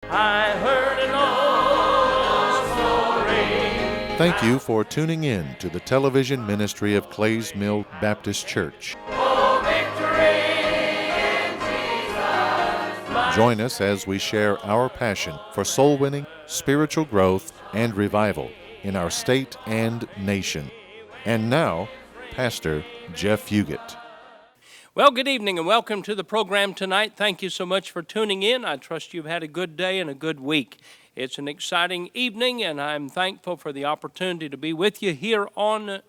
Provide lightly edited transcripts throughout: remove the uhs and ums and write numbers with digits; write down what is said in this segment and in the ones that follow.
I heard an old story. Thank you for tuning in to the television ministry of Clays Mill Baptist Church. Oh, victory in Jesus. Join us as we share our passion for soul winning, spiritual growth, and revival in our state and nation. And now, Pastor Jeff Fugit. Well, good evening and welcome to the program tonight. Thank you so much for tuning in. I trust you've had a good day and a good week. It's an exciting evening, and I'm thankful for the opportunity to be with you here on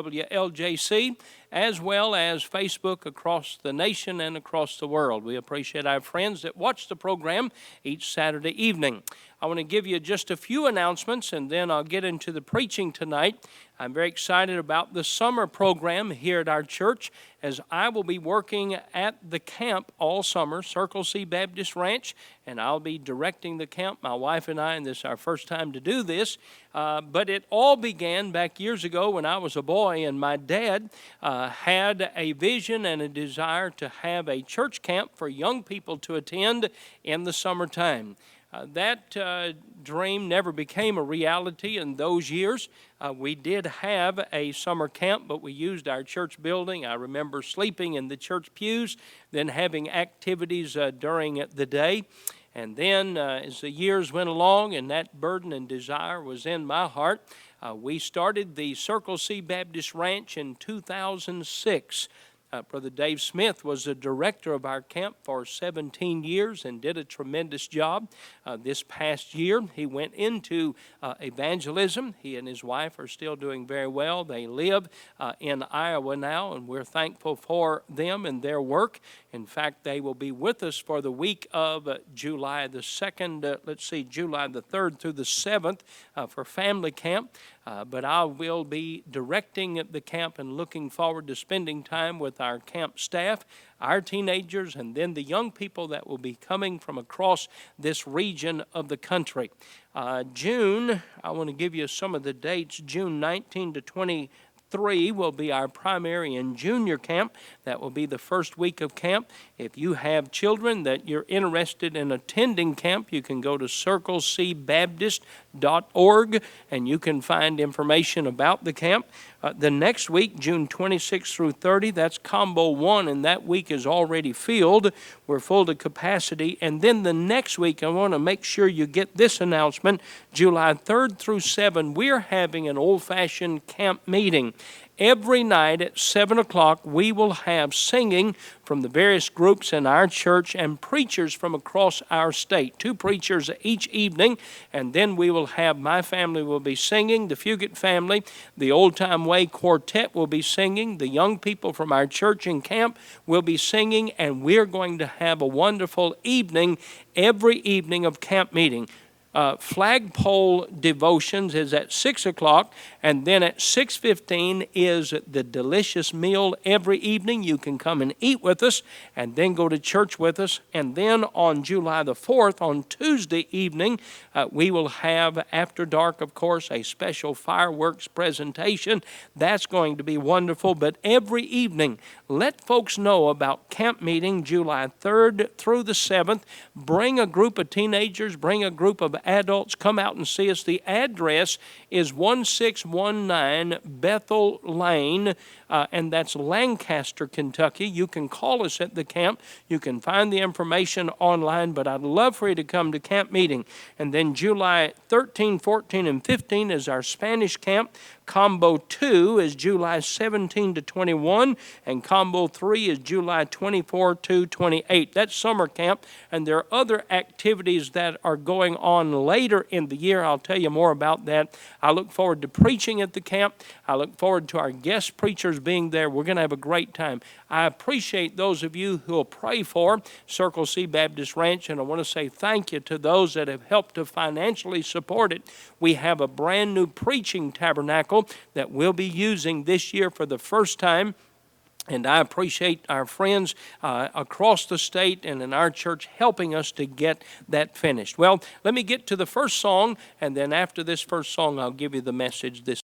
WLJC, as well as Facebook across the nation and across the world. We appreciate our friends that watch the program each Saturday evening. I want to give you just a few announcements, and then I'll get into the preaching tonight. I'm very excited about the summer program here at our church, as I will be working at the camp all summer, Circle C Baptist Ranch, and I'll be directing the camp, my wife and I, and this is our first time to do this. But it all began back years ago when I was a boy, and my dad had a vision and a desire to have a church camp for young people to attend in the summertime. That dream never became a reality in those years. We did have a summer camp, but we used our church building. I remember sleeping in the church pews, then having activities during the day. And then as the years went along and that burden and desire was in my heart, we started the Circle C Baptist Ranch in 2006. Brother Dave Smith was the director of our camp for 17 years and did a tremendous job. This past year, he went into evangelism. He and his wife are still doing very well. They live in Iowa now, and we're thankful for them and their work. In fact, they will be with us for the week of July the 2nd, July the 3rd through the 7th for family camp. But I will be directing the camp and looking forward to spending time with our camp staff, our teenagers, and then the young people that will be coming from across this region of the country. June, I want to give you some of the dates. June 19 to 23 will be our primary and junior camp. That will be the first week of camp. If you have children that you're interested in attending camp, you can go to circlecbaptist.org and you can find information about the camp. The next week, June 26 through 30, that's Combo 1, and that week is already filled. We're full to capacity. And then the next week, I want to make sure you get this announcement, July 3rd through 7, we're having an old-fashioned camp meeting. Every night at 7 o'clock, we will have singing from the various groups in our church and preachers from across our state. 2 preachers each evening, and then we will have, my family will be singing, the Fugit family, the Old Time Way Quartet will be singing, the young people from our church and camp will be singing, and we're going to have a wonderful evening every evening of camp meeting. Flagpole devotions is at 6 o'clock, and then at 6:15 is the delicious meal every evening. You can come and eat with us and then go to church with us. And then on July the 4th, on Tuesday evening, we will have, after dark, of course, a special fireworks presentation. That's going to be wonderful. But every evening, let folks know about camp meeting July 3rd through the 7th. Bring a group of teenagers, bring a group of adults, come out and see us. The address is 1619 Bethel Lane, and that's Lancaster, Kentucky. You can call us at the camp. You can find the information online, but I'd love for you to come to camp meeting. And then July 13, 14, and 15 is our Spanish camp. Combo 2 is July 17 to 21, and Combo 3 is July 24 to 28. That's summer camp, and there are other activities that are going on later in the year. I'll tell you more about that. I look forward to preaching at the camp. I look forward to our guest preachers being there. We're going to have a great time. I appreciate those of you who will pray for Circle C Baptist Ranch, and I want to say thank you to those that have helped to financially support it. We have a brand new preaching tabernacle that we'll be using this year for the first time. And I appreciate our friends across the state and in our church helping us to get that finished. Well, let me get to the first song, and then after this first song, I'll give you the message this.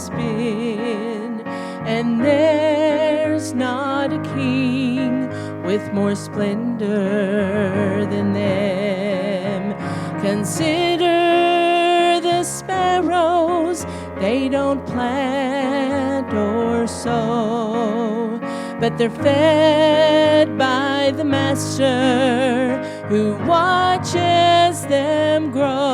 spin, and there's not a king with more splendor than them. Consider the sparrows, they don't plant or sow, but they're fed by the Master who watches them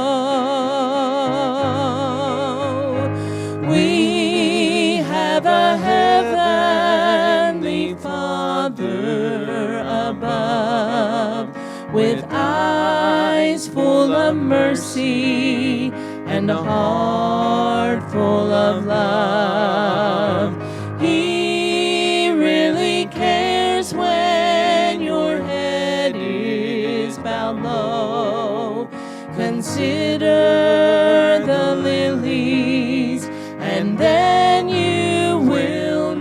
grow. We have a heavenly Father above, with eyes full of mercy and a heart full of love. He really cares when your head is bowed low. Consider the lilies, and then you will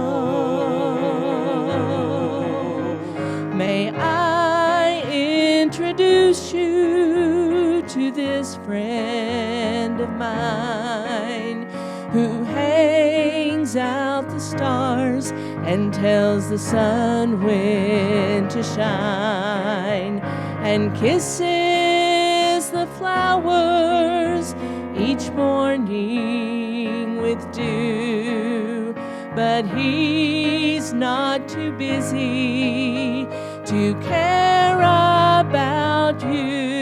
know. May I introduce you to this friend of mine who hangs out the stars and tells the sun when to shine, and kisses the flowers each morning with dew. But he's not too busy to care about you.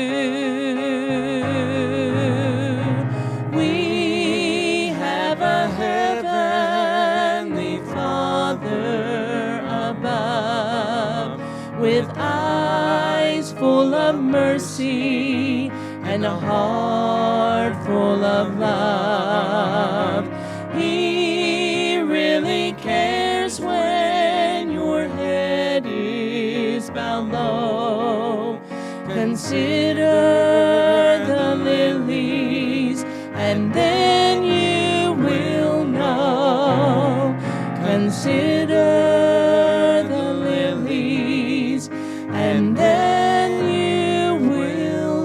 We have a heavenly Father above, with eyes full of mercy and a heart full of love. He really cares when your head is bowed low. Consider the lilies, and then you will know. Consider the lilies, and then you will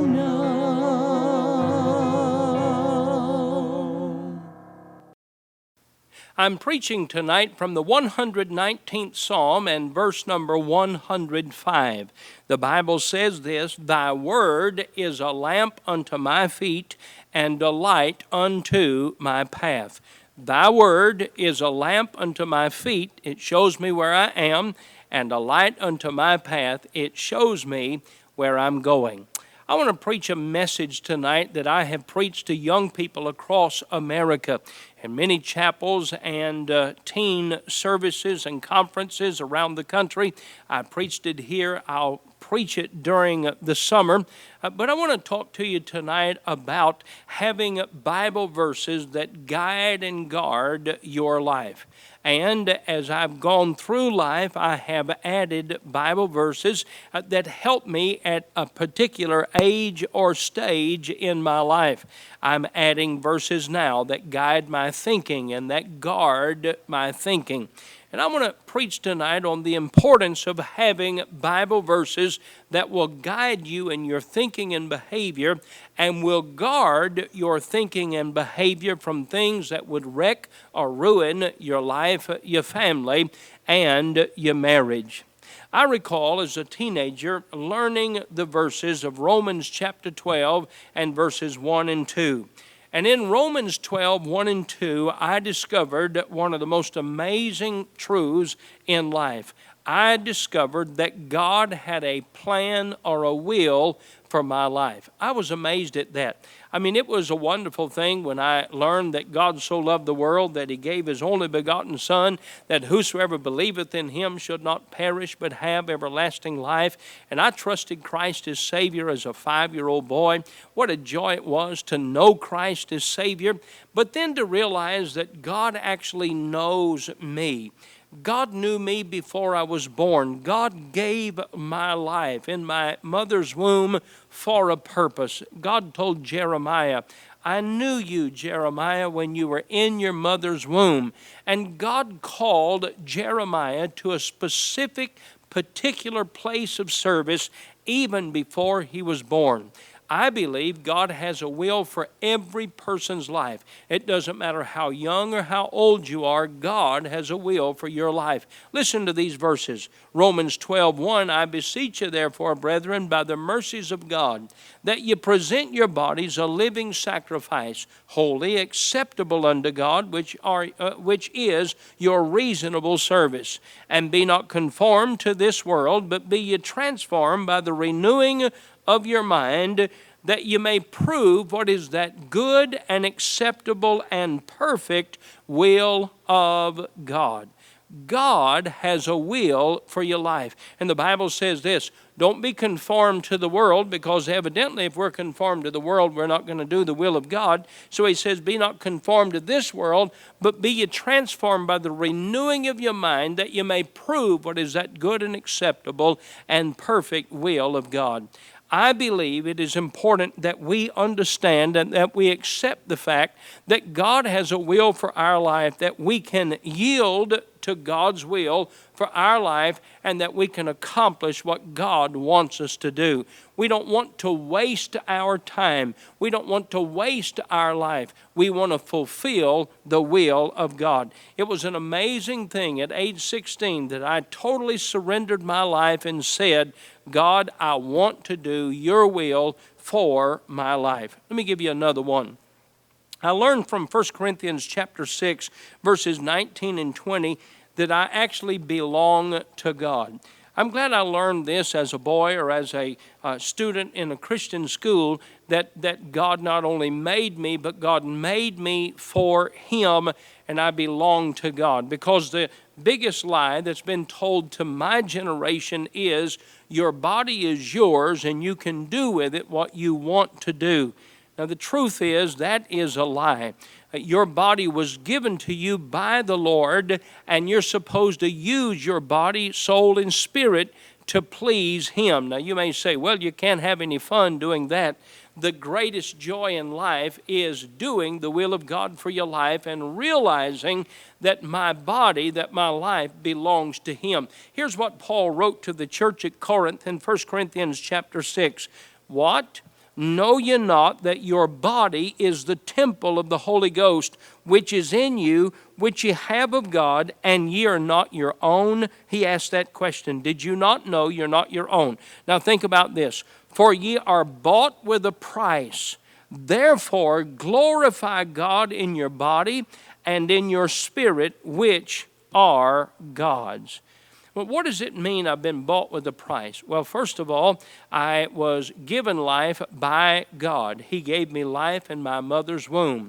know. I'm preaching tonight from the 119th Psalm and verse number 105. The Bible says this: Thy word is a lamp unto my feet and a light unto my path. Thy word is a lamp unto my feet. It shows me where I am, and a light unto my path. It shows me where I'm going. I want to preach a message tonight that I have preached to young people across America in many chapels and teen services and conferences around the country. I preached it here. I'll preach it during the summer. But I want to talk to you tonight about having Bible verses that guide and guard your life. And as I've gone through life, I have added Bible verses that help me at a particular age or stage in my life. I'm adding verses now that guide my thinking and that guard my thinking. And I want to preach tonight on the importance of having Bible verses that will guide you in your thinking and behavior, and will guard your thinking and behavior from things that would wreck or ruin your life, your family, and your marriage. I recall as a teenager learning the verses of Romans chapter 12 and verses 1 and 2. And in Romans 12, 1 and 2, I discovered one of the most amazing truths in life. I discovered that God had a plan or a will for my life. I was amazed at that. I mean, it was a wonderful thing when I learned that God so loved the world that He gave His only begotten Son, that whosoever believeth in Him should not perish but have everlasting life. And I trusted Christ as Savior as a 5-year-old boy. What a joy it was to know Christ as Savior, but then to realize that God actually knows me. God knew me before I was born. God gave my life in my mother's womb for a purpose. God told Jeremiah, I knew you, Jeremiah, when you were in your mother's womb. And God called Jeremiah to a specific, particular place of service even before he was born. I believe God has a will for every person's life. It doesn't matter how young or how old you are, God has a will for your life. Listen to these verses. Romans 12:1, I beseech you therefore, brethren, by the mercies of God, that ye present your bodies a living sacrifice, holy, acceptable unto God, which is your reasonable service. And be not conformed to this world, but be ye transformed by the renewing of your mind, that you may prove what is that good and acceptable and perfect will of God. God has a will for your life. And the Bible says this, don't be conformed to the world, because evidently if we're conformed to the world, we're not going to do the will of God. So he says, be not conformed to this world, but be ye transformed by the renewing of your mind, that you may prove what is that good and acceptable and perfect will of God. I believe it is important that we understand and that we accept the fact that God has a will for our life, that we can yield to God's will for our life, and that we can accomplish what God wants us to do. We don't want to waste our time. We don't want to waste our life. We want to fulfill the will of God. It was an amazing thing at age 16 that I totally surrendered my life and said, God, I want to do your will for my life. Let me give you another one. I learned from 1 Corinthians chapter 6, verses 19 and 20, that I actually belong to God. I'm glad I learned this as a boy or as a student in a Christian school, that God not only made me, but God made me for Him, and I belong to God. Because the biggest lie that's been told to my generation is, your body is yours and you can do with it what you want to do. Now the truth is, that is a lie. Your body was given to you by the Lord, and you're supposed to use your body, soul, and spirit to please Him. Now you may say, well, you can't have any fun doing that. The greatest joy in life is doing the will of God for your life and realizing that my body, that my life belongs to Him. Here's what Paul wrote to the church at Corinth in 1 Corinthians chapter 6. What? Know ye not that your body is the temple of the Holy Ghost, which is in you, which ye have of God, and ye are not your own? He asked that question. Did you not know you're not your own? Now think about this. For ye are bought with a price. Therefore glorify God in your body and in your spirit, which are God's. Well, what does it mean I've been bought with a price? Well, first of all, I was given life by God. He gave me life in my mother's womb.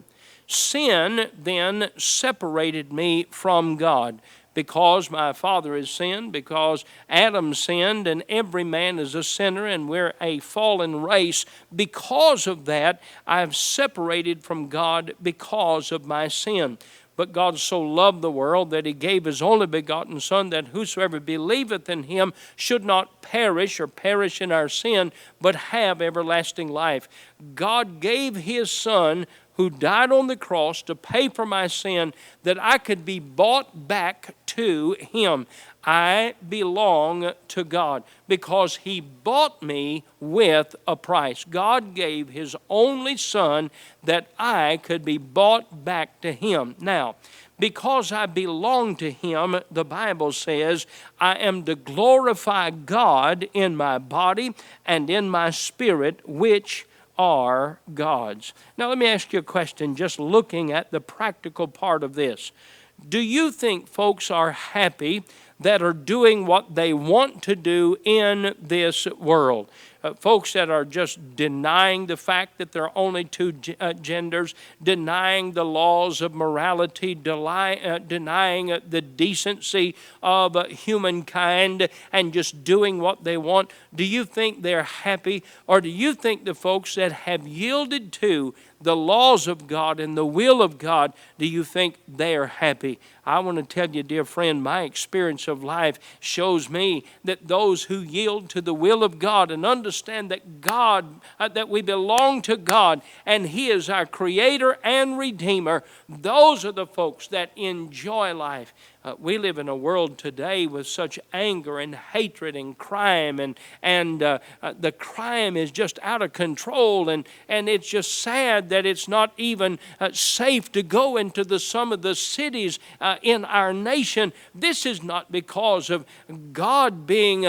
Sin then separated me from God. Because my father has sinned, because Adam sinned, and every man is a sinner, and we're a fallen race. Because of that, I've separated from God because of my sin. But God so loved the world that He gave His only begotten Son, that whosoever believeth in Him should not perish or perish in our sin, but have everlasting life. God gave His Son, who died on the cross to pay for my sin, that I could be bought back to Him. I belong to God because He bought me with a price. God gave His only Son that I could be bought back to Him. Now, because I belong to Him, the Bible says, I am to glorify God in my body and in my spirit, which are God's. Now let me ask you a question, just looking at the practical part of this. Do you think folks are happy that are doing what they want to do in this world? Folks that are just denying the fact that there are only two genders, denying the laws of morality, denying the decency of humankind, and just doing what they want. Do you think they're happy? Or do you think the folks that have yielded to the laws of God and the will of God, do you think they are happy? I want to tell you, dear friend, my experience of life shows me that those who yield to the will of God and understand that God, that we belong to God and He is our Creator and Redeemer, those are the folks that enjoy life. We live in a world today with such anger and hatred and crime, and the crime is just out of control, and it's just sad that it's not even safe to go into some of the cities in our nation. This is not because of God being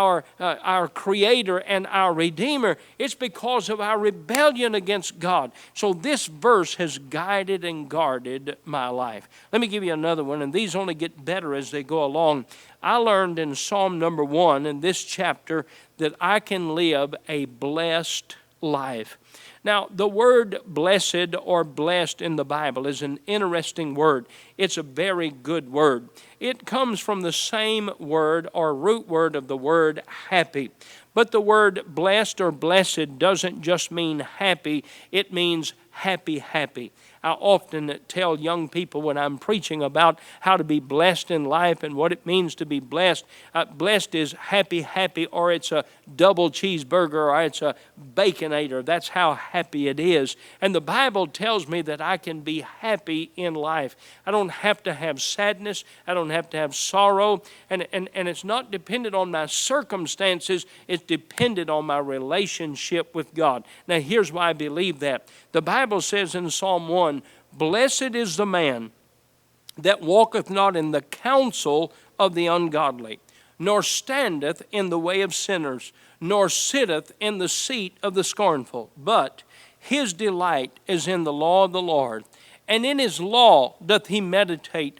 our Creator and our Redeemer. It's because of our rebellion against God. So this verse has guided and guarded my life. Let me give you another one, and these only get better as they go along. I learned in Psalm number 1 in this chapter that I can live a blessed life. Now, the word blessed or blessed in the Bible is an interesting word. It's a very good word. It comes from the same word or root word of the word happy. But the word blessed or blessed doesn't just mean happy, it means happy, happy. I often tell young people when I'm preaching about how to be blessed in life and what it means to be blessed. Blessed is happy, happy, or it's a double cheeseburger, or it's a Baconator. That's how happy it is. And the Bible tells me that I can be happy in life. I don't have to have sadness. I don't have to have sorrow. And it's not dependent on my circumstances. It's dependent on my relationship with God. Now, here's why I believe that. The Bible says in Psalm 1, "Blessed is the man that walketh not in the counsel of the ungodly, nor standeth in the way of sinners, nor sitteth in the seat of the scornful. But his delight is in the law of the Lord, and in his law doth he meditate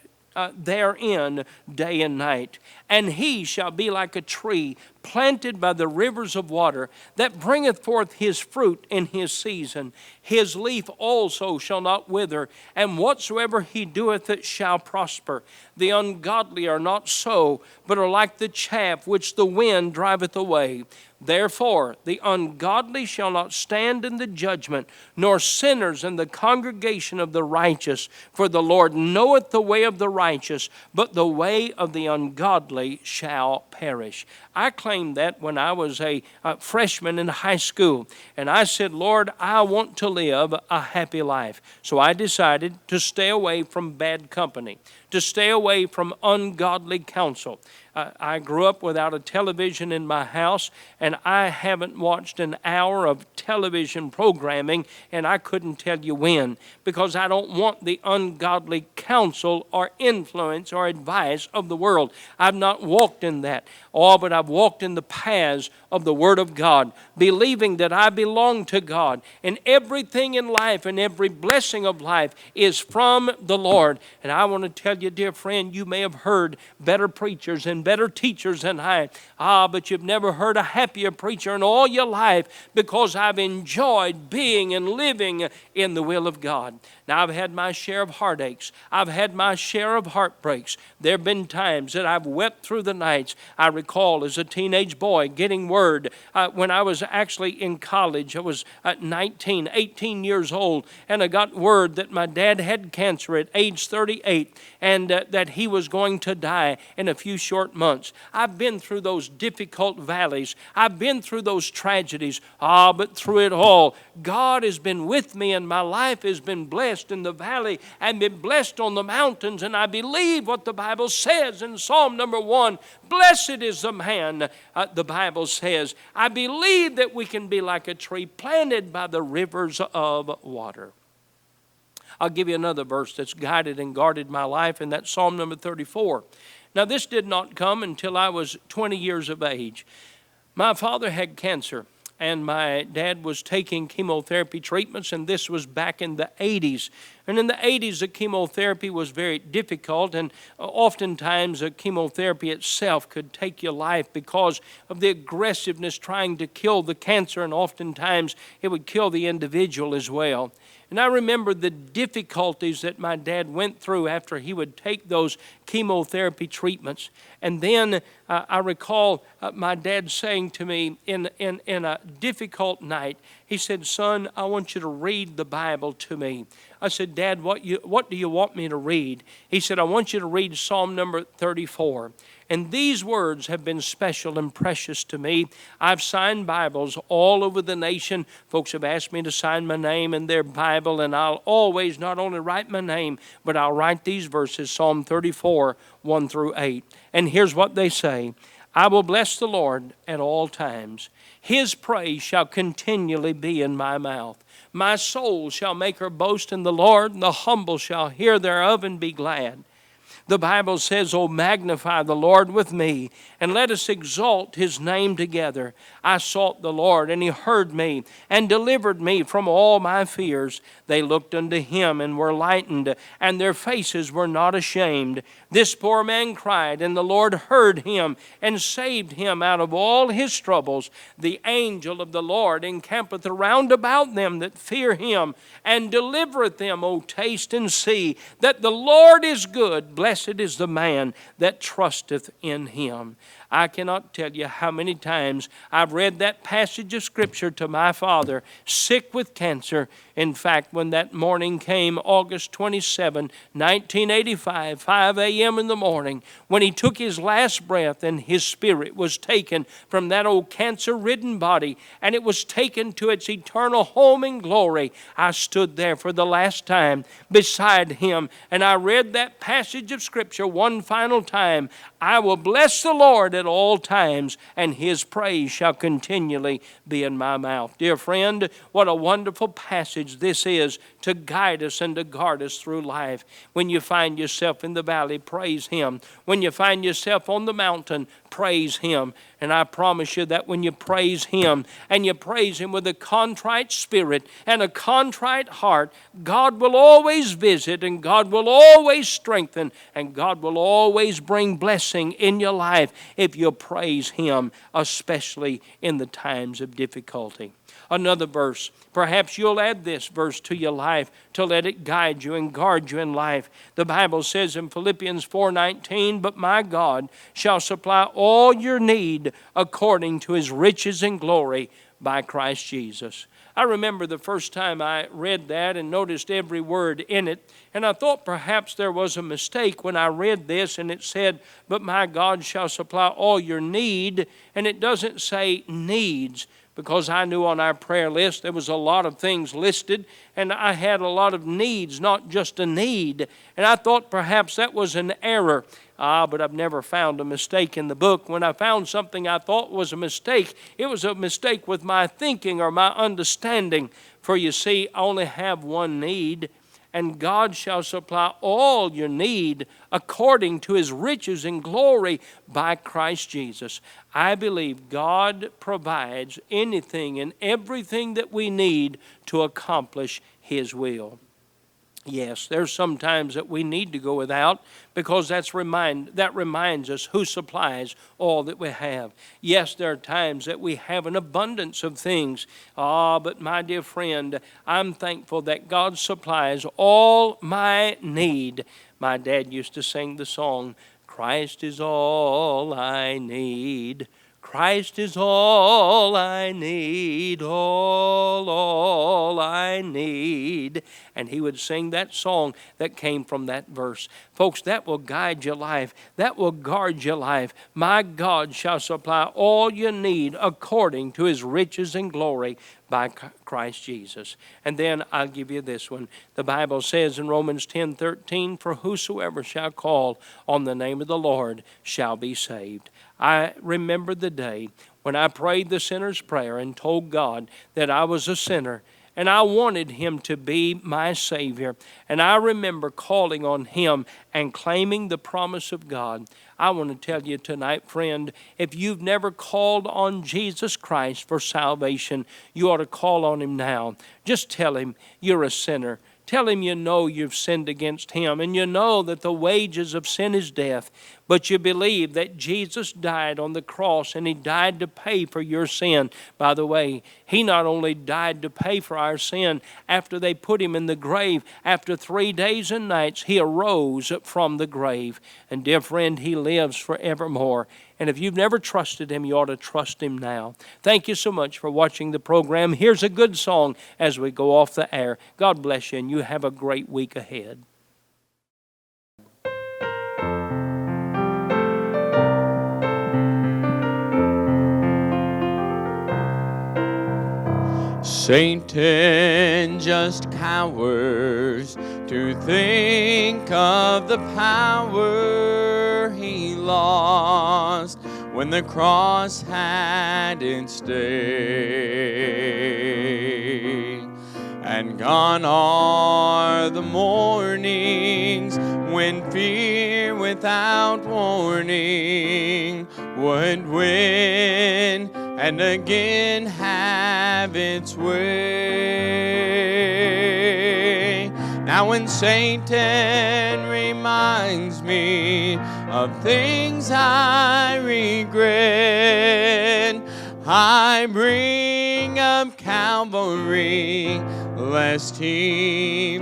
therein day and night. And he shall be like a tree planted by the rivers of water, that bringeth forth his fruit in his season. His leaf also shall not wither, and whatsoever he doeth it shall prosper. The ungodly are not so, but are like the chaff which the wind driveth away. Therefore the ungodly shall not stand in the judgment, nor sinners in the congregation of the righteous. For the Lord knoweth the way of the righteous, but the way of the ungodly shall perish." I claimed that when I was a freshman in high school. And I said, "Lord, I want to live a happy life." So I decided to stay away from bad company, to stay away from ungodly counsel. I grew up without a television in my house, and I haven't watched an hour of television programming, and I couldn't tell you when, because I don't want the ungodly counsel or influence or advice of the world. I've not walked in that. Oh, but I've walked in the paths of the Word of God, believing that I belong to God, and everything in life and every blessing of life is from the Lord. And I want to tell you, dear friend, you may have heard better preachers and better teachers than I. But you've never heard a happier preacher in all your life, because I've enjoyed being and living in the will of God. Now, I've had my share of heartaches. I've had my share of heartbreaks. There have been times that I've wept through the nights. I recall as a teenage boy getting word when I was actually in college. I was 19, 18 years old, and I got word that my dad had cancer at age 38, and that he was going to die in a few short months. I've been through those difficult valleys. I've been through those tragedies. But through it all, God has been with me, and my life has been blessed in the valley and been blessed on the mountains. And I believe what the Bible says in Psalm number 1. Blessed is the man, the Bible says. I believe that we can be like a tree planted by the rivers of water. I'll give you another verse that's guided and guarded my life, and that's Psalm number 34. Now, this did not come until I was 20 years of age. My father had cancer, and my dad was taking chemotherapy treatments, and this was back in the 80s. And in the 80s, the chemotherapy was very difficult, and oftentimes the chemotherapy itself could take your life because of the aggressiveness trying to kill the cancer, and oftentimes it would kill the individual as well. And I remember the difficulties that my dad went through after he would take those chemotherapy treatments. And then I recall my dad saying to me in a difficult night, he said, "Son, I want you to read the Bible to me." I said, Dad, what do you want me to read? He said, I want you to read Psalm number 34. And these words have been special and precious to me. I've signed Bibles all over the nation. Folks have asked me to sign my name in their Bible, and I'll always not only write my name, but I'll write these verses, Psalm 34, 1 through 8. And here's what they say. I will bless the Lord at all times. His praise shall continually be in my mouth. My soul shall make her boast in the Lord, and the humble shall hear thereof and be glad. The Bible says, "O magnify the Lord with me, and let us exalt his name together. I sought the Lord, and he heard me, and delivered me from all my fears. They looked unto him, and were lightened, and their faces were not ashamed. This poor man cried, and the Lord heard him, and saved him out of all his troubles. The angel of the Lord encampeth around about them that fear him, and delivereth them. O taste and see that the Lord is good. Blessed is the man that trusteth in him." I cannot tell you how many times I've read that passage of Scripture to my father, sick with cancer. In fact, when that morning came, August 27, 1985, 5 a.m. in the morning, when he took his last breath and his spirit was taken from that old cancer-ridden body, and it was taken to its eternal home in glory, I stood there for the last time beside him, and I read that passage of Scripture one final time. I will bless the Lord at all times, and his praise shall continually be in my mouth. Dear friend, what a wonderful passage this is to guide us and to guard us through life. When you find yourself in the valley, praise him. When you find yourself on the mountain, praise him. And I promise you that when you praise him, and you praise him with a contrite spirit and a contrite heart, God will always visit, and God will always strengthen, and God will always bring blessing in your life if you praise him, especially in the times of difficulty. Another verse. Perhaps you'll add this verse to your life to let it guide you and guard you in life. The Bible says in Philippians 4:19, "But my God shall supply all your need according to his riches and glory by Christ Jesus." I remember the first time I read that and noticed every word in it, and I thought perhaps there was a mistake when I read this and it said, "But my God shall supply all your need," and it doesn't say needs, because I knew on our prayer list there was a lot of things listed, and I had a lot of needs, not just a need. And I thought perhaps that was an error. But I've never found a mistake in the book. When I found something I thought was a mistake, it was a mistake with my thinking or my understanding. For you see, I only have one need, and God shall supply all your need according to his riches and glory by Christ Jesus. I believe God provides anything and everything that we need to accomplish his will. Yes, there's some times that we need to go without, because that reminds us who supplies all that we have. Yes, there are times that we have an abundance of things. But my dear friend, I'm thankful that God supplies all my need. My dad used to sing the song, "Christ is all I need. Christ is all I need, all I need." And he would sing that song that came from that verse. Folks, that will guide your life. That will guard your life. My God shall supply all you need according to his riches and glory by Christ Jesus. And then I'll give you this one. The Bible says in Romans 10:13, "For whosoever shall call on the name of the Lord shall be saved." I remember the day when I prayed the sinner's prayer and told God that I was a sinner and I wanted him to be my Savior. And I remember calling on him and claiming the promise of God. I want to tell you tonight, friend, if you've never called on Jesus Christ for salvation, you ought to call on him now. Just tell him you're a sinner. Tell him you know you've sinned against him, and you know that the wages of sin is death. but you believe that Jesus died on the cross and He died to pay for your sin. By the way, He not only died to pay for our sin, after they put Him in the grave, after 3 days and nights, He arose from the grave. And dear friend, He lives forevermore. And if you've never trusted Him, you ought to trust Him now. Thank you so much for watching the program. Here's a good song as we go off the air. God bless you, and you have a great week ahead. Satan just cowers to think of the power he lost when the cross had its day. And gone are the mornings when fear without warning would win and again have its way. Now when Satan reminds me of things I regret, I bring up Calvary, lest he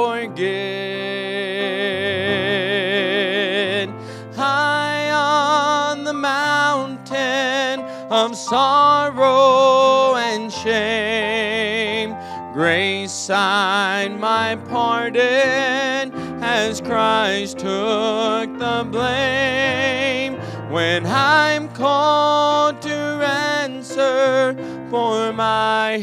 forget. High on the mountain of sorrow and shame, grace signed my pardon as Christ took the blame. When I'm called to answer for my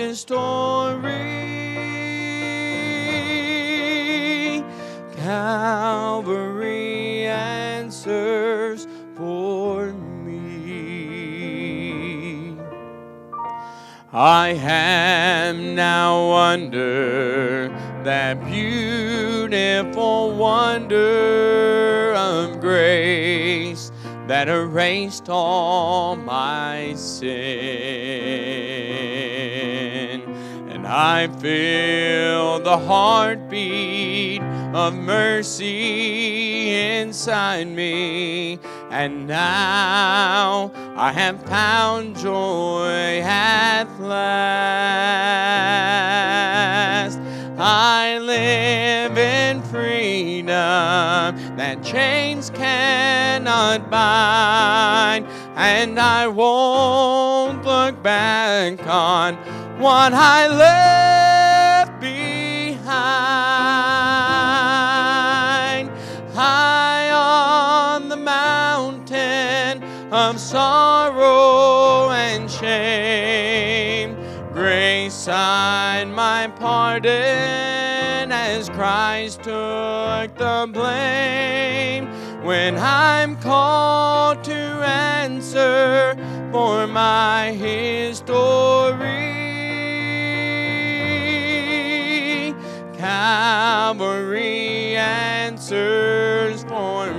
history, Calvary answers for me. I am now under that beautiful wonder of grace that erased all my sin. And I feel the heartbeat of mercy inside me. And now I have found joy at last. I live in freedom that chains cannot bind, and I won't look back on what I left behind. High on the mountain of sorrow and shame, grace signed my pardon as Christ took the blame. When I'm called to answer for my history, Calvary answers for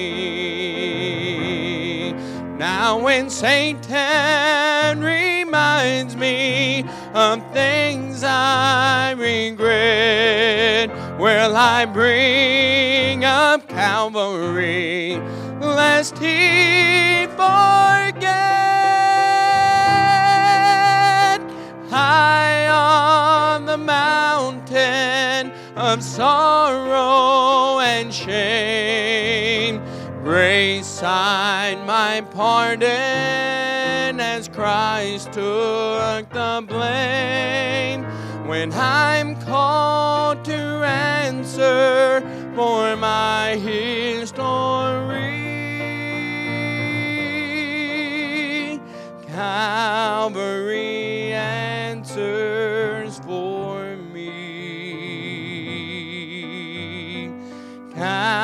me. Now when Satan reminds me of things I regret, will I bring up Calvary, lest he forget. High on the mountain of sorrow and shame, grace signed my pardon as Christ took the blame. When I'm called to answer for my history, Calvary answers for me.